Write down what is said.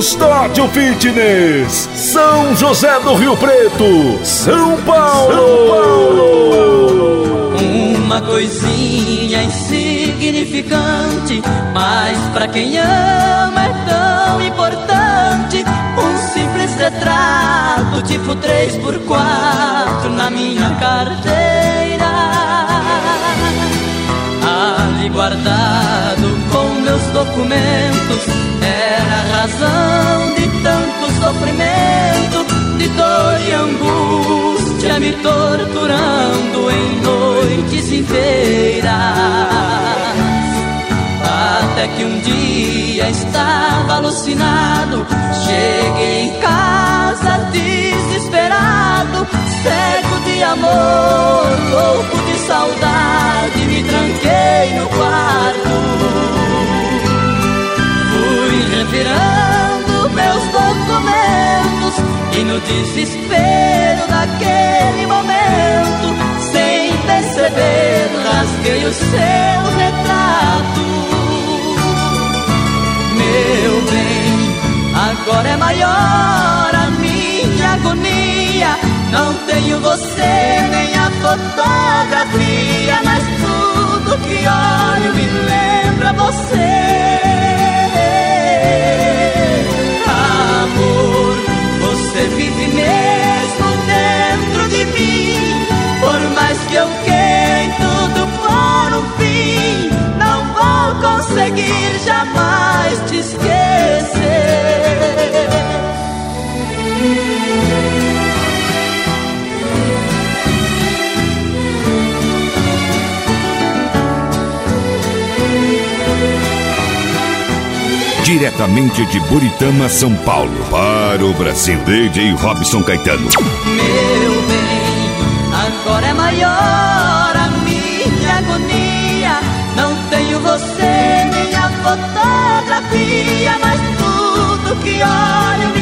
Custódio Fitness, São José do Rio Preto, São Paulo. Uma coisinha insignificante, mas pra quem ama é tão importante. Um simples retrato tipo 3x4 na minha carteira, ali guardado com meus documentos. Era a razão de tanto sofrimento, de dor e angústia me torturando em noites inteiras. Até que um dia estava alucinado, cheguei em casa desesperado, cego de amor, louco de saudade, me tranquei no quarto. Fui revirando meus documentos e no desespero daquele momento, sem perceber, rasguei o seu retrato. Meu bem, agora é maior a minha agonia. Não tenho você nem a fotografia, mas tudo que olho me lembra você. Amor, você vive mesmo dentro de mim. Por mais que eu queira em tudo por um fim, não vou conseguir jamais te esquecer. Diretamente de Buritama, São Paulo, para o Brasil, DJ Robson Caetano. Meu bem, agora é maior a minha agonia. Não tenho você nem a fotografia, mas tudo que olho